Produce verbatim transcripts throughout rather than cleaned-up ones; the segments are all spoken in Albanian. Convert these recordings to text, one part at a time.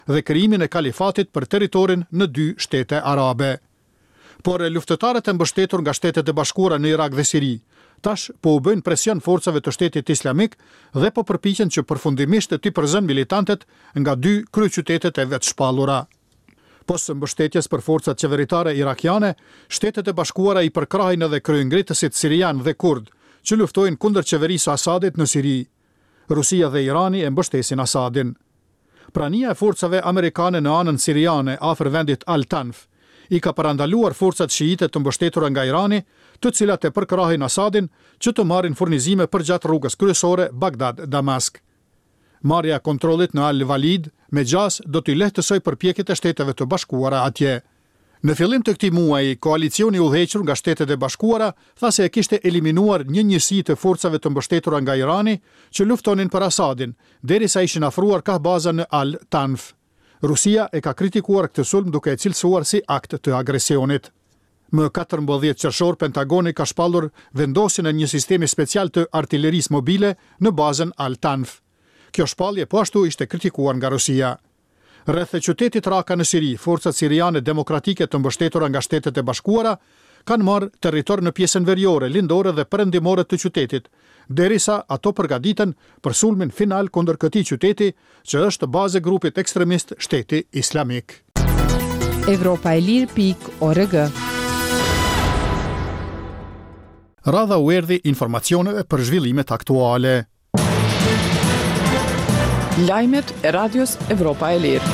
dhe krijimin e kalifatit për territorin në dy shtete arabe. Por luftëtarët e mbështetur nga Shtetet e Bashkuara në Irak dhe Siri tash po u bëjnë presion forcave të Shtetit Islamik dhe po përpiqen që përfundimisht t'i përzën militantet nga dy kryeqytetet e vetë shpallura. Pas mbështetjes për forcat qeveritare irakiane, Shtetet e Bashkuara i përkrahin edhe kryengritësit sirian dhe kurd, që luftojnë kundër qeverisë Asadit në Siri. Rusia dhe Irani e mbështesin Asadin. Prania e forcave amerikane në anën siriane afër vendit Al-Tanf i ka parandaluar forcat shiite të mbështetura nga Irani, të cilat e përkrahin Asadin që të marrin furnizime përgjatë rrugës kryesore Bagdad-Damask. Marrja e kontrollit në Al-Walid me gjas do t'i lehtësoj përpjekjet e Shteteve të Bashkuara atje. Në fillim të këtij muaji, koalicioni i udhëhequr nga Shtetet e Bashkuara tha se e kishte eliminuar një njësi të forcave të mbështetura nga Irani që luftonin për Asadin, derisa ishin afruar ka baza në Al-Tanf. Rusia e ka kritikuar këtë sulm duke e cilësuar si akt të agresionit. Më katërmbëdhjetë qershor, Pentagoni ka shpallur vendosjen e një sistemi special të artillerisë mobile në bazën Al-Tanf. Kjo shpallje po ashtu ishte kritikuar nga Rusia. Rreth e qytetit Raka në Siri, forcat siriane demokratike të mbështetura nga Shtetet e Bashkuara kanë marrë territor në pjesën veriore, lindore dhe perëndimore të qytetit, derisa ato përgatiten për sulmin final kundër këtij qyteti, që është bazë e grupit ekstremist Shteti Islamik. Evropa e Lirë pikë org. Radha u erdhi informacioneve për zhvillimet aktuale. Lajmet e Radios Evropa e Lirë.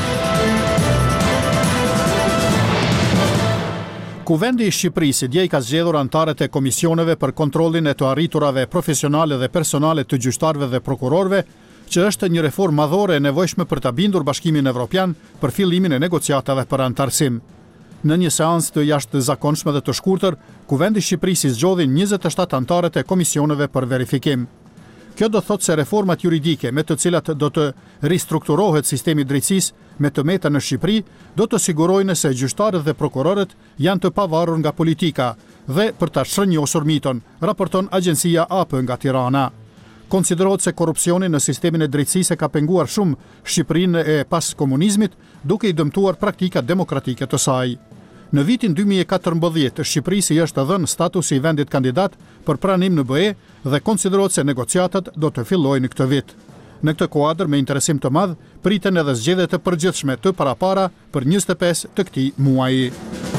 Kuvendi i Shqipërisë dje i ka zgjedhur anëtarët e komisioneve për kontrollin e të arriturave profesionale dhe personale të gjyqtarëve dhe prokurorëve, që është një reformë madhore e nevojshme për ta bindur Bashkimin Evropian për fillimin e negociatave për anëtarësim. Në një seancë të jashtëzakonshme dhe të shkurtër, Kuvendi i Shqipërisë zgjodhi njëzet e shtatë anëtarët e komisioneve për verifikim. Kjo do thotë se reformat juridike me të cilat do të ristrukturohet sistemi drejtësisë me të meta në Shqipëri do të sigurojnë se gjyqtarët dhe prokurorët janë të pavarur nga politika dhe për ta shërnjosur miton, raporton Agjencia A P nga Tirana. Konsiderohet se korrupsioni në sistemin e drejtësisë ka penguar shumë Shqipërinë e pas komunizmit, duke i dëmtuar praktikat demokratike të saj. Në vitin dy mijë e katërmbëdhjetë, Shqipërisë i është dhënë statusi i vendit kandidat për pranim në B E dhe konsiderohet se negociatat do të fillojnë këtë vit. Në këtë kuadër, me interesim të madh, priten edhe zgjedhjet e përgjithshme të parapara për njëzet e pesë të këtij muaji.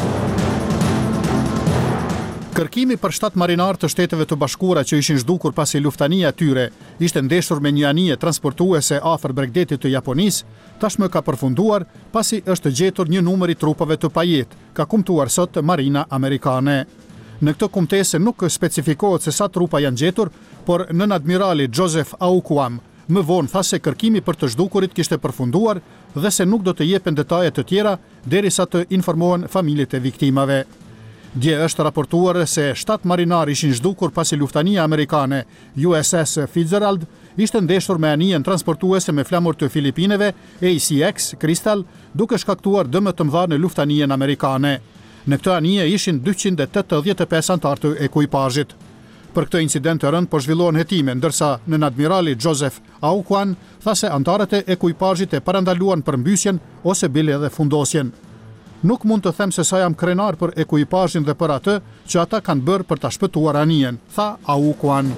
Kërkimi për shtatë marinar të Shteteve të Bashkuara që ishin zhdukur pasi luftania e tyre ishte ndeshur me një anije transportuese afër Bregdetit të Japonisë, tashmë ka përfunduar pasi është gjetur një numër i trupave të pajet, ka kumtuar sot Marina Amerikane. Në këtë kumtesë nuk specifikohet se sa trupa janë gjetur, por nën-admirali Joseph Aukwam më vonë tha se kërkimi për të zhdukurit kishte përfunduar dhe se nuk do të jepen detaje të tjera derisa të informohen familjet e viktimave. Dje është raportuar se shtatë marinar ishin zhdukur pasi luftania amerikane U S S Fitzgerald ishte ndeshur me anijen transportuese me flamur të Filipineve A C X Crystal, duke shkaktuar dëme të mëdha në luftanijen amerikane. Në këtë anije ishin dyqind e tetëdhjetë e pesë anëtar të ekuipazhit. Për këtë incident të rënd po zhvillohen hetime, ndërsa nën-admirali Joseph Aukwam tha se anëtarët e ekuipazhit e parandaluan përmbysjen ose bile edhe fundosjen. Nuk mund të them se sa jam krenar për ekuipazhin dhe për atë që ata kanë bërë për ta shpëtuar anijen, tha Aukwam.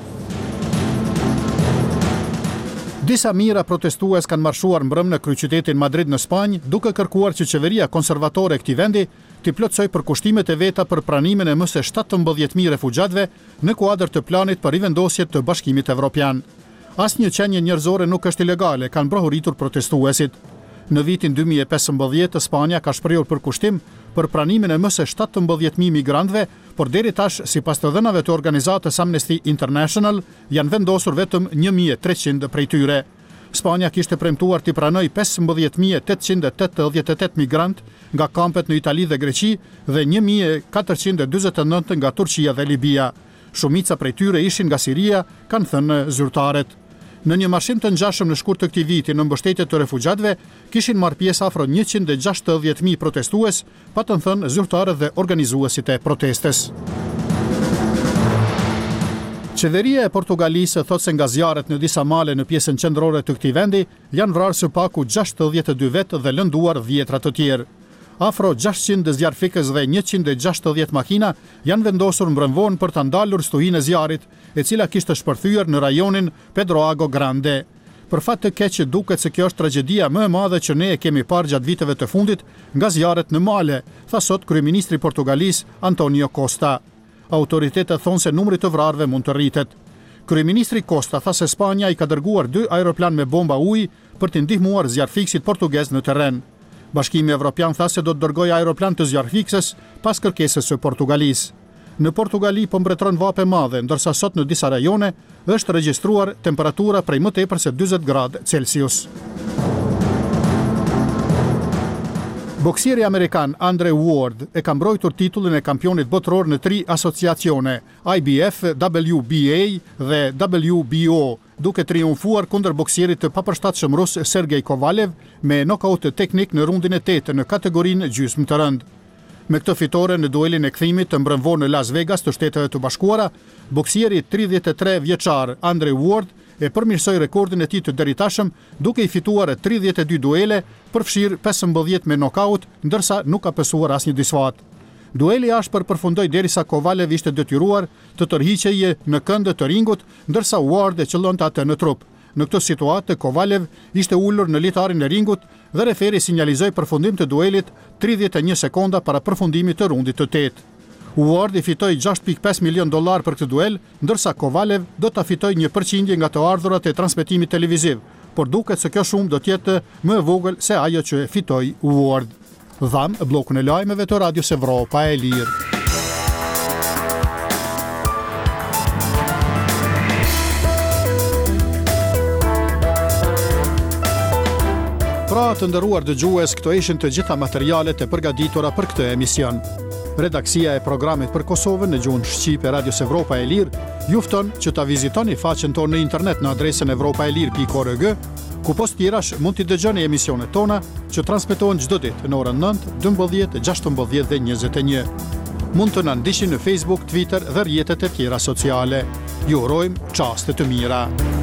Disa mijëra protestues kanë marshuar mbrëm në kryeqytetin Madrid në Spanjë, duke kërkuar që qeveria konservatore e këtij vendi të plotësoj përkushtimet e veta për pranimin e më së shtatëmbëdhjetë mijë refugjatëve në kuadër të planit për rivendosje të Bashkimit Evropian. Asnjë qenie njerëzore nuk është ilegale, kanë brohuritur protestuesit. Në vitin dy mijë e pesëmbëdhjetë, Spanja ka shprehur përkushtim për pranimin e më së shtatëmbëdhjetë mijë migrantëve, por deri tash, sipas të dhënave të organizatës Amnesty International, janë vendosur vetëm një mijë e treqind prej tyre. Spanja kishte premtuar t'i pranoj pesëmbëdhjetë mijë e tetëqind e tetëdhjetë e tetë migrant nga kampet në Itali dhe Greqi dhe një mijë e katërqind e dyzet e nëntë nga Turqia dhe Libia. Shumica prej tyre ishin nga Siria, kanë thënë zyrtarët. Në një marshim të ngjashëm në shkurt të këtij viti në mbështetje të refugjatëve, kishin marrë pjesë afro njëqind e gjashtëdhjetë mijë protestues, pa të thënë zyrtarët dhe organizuesit e protestës. Qeveria e Portugalisë thot se nga zjarret në disa male në pjesën qendrore të këtij vendi janë vrarë së paku gjashtëdhjetë e dy vetë dhe lënduar dhjetra të tjerë. Afro gjashtëqind zjarfikës dhe njëqind e gjashtëdhjetë makina janë vendosur mbrëmvon për ta ndalur stuhinë e zjarrit, e cila kishte shpërthyer në rajonin Pedroago Grande. Për fat të keq duket se kjo është tragjedia më e madhe që ne e kemi parë gjatë viteve të fundit nga zjarret në male, tha sot kryeministri portugaliz Antonio Costa. Autoritetet thonë se numri të vrarëve mund të rritet. Kryeministri Costa tha se Spanja i ka dërguar dy aeroplan me bomba ujë për të ndihmuar zjarfikësit portugez në terren. Bashkimi Evropian tha se do të dërgojë aeroplan të zjarfikëses pas kërkesës së Portugalisë. Në Portugali po mbretëron vape madhe, ndërsa sot në disa rajone është regjistruar temperatura prej më tepër se dyzet gradë Celsius. Boksieri amerikan Andre Ward e ka mbrojtur titullin e kampionit botëror në tri asociacione, I B F, W B A dhe W B O, duke triumfuar kundër boksierit të papërshtatshëm rus Sergej Kovalev me nokaut teknik në rundin e tetë në kategorinë gjysmë të rënd. Me këtë fitore në duelin e kthimit të mbrëmvor në Las Vegas të Shteteve të Bashkuara, boksieri tridhjetë e tre vjeçar Andre Ward e përmirësoi rekordin e tij të deritashëm duke i fituar tridhjetë e dy duele, përfshirë pesëmbëdhjetë me nokaut, ndërsa nuk ka pësuar asnjë disfat. Dueli i ashpër përfundoi derisa Kovalev ishte detyruar të tërhiqej në këndë të ringut, ndërsa Ward e qëllonte atë në trup. Në këtë situatë, Kovalev ishte ulur në litarin e ringut dhe referi sinjalizoi përfundim të duelit tridhjetë e një sekonda para përfundimit të rundit të tetë. Ward i fitoi gjashtë pikë pesë milion dollar për këtë duel, ndërsa Kovalev do ta fitojë një përqindje nga të ardhurat e transmetimit televiziv, por duket se kjo shumë do të jetë më e vogël se ajo që fitoi Ward. Dham bllokun e lajmeve të Radios Evropa e Lirë. Pra të nderuar dëgjues, këto ishin të gjitha materialet e përgatitura për këtë emision. Redaksia e programit për Kosovën në gjuhën shqipe Radios Evropa e Lirë ju fton që ta vizitoni faqen tonë në internet në adresën evropaelir pikë org, ku post tjerash mund t'i dëgjoni emisionet tona që transmetohen çdo ditë në orën nëntë, dymbëdhjetë, gjashtëmbëdhjetë dhe njëzet e një. Mund të na ndiqni në Facebook, Twitter dhe rrjetet e tjera sociale. Ju urojmë çaste të mira.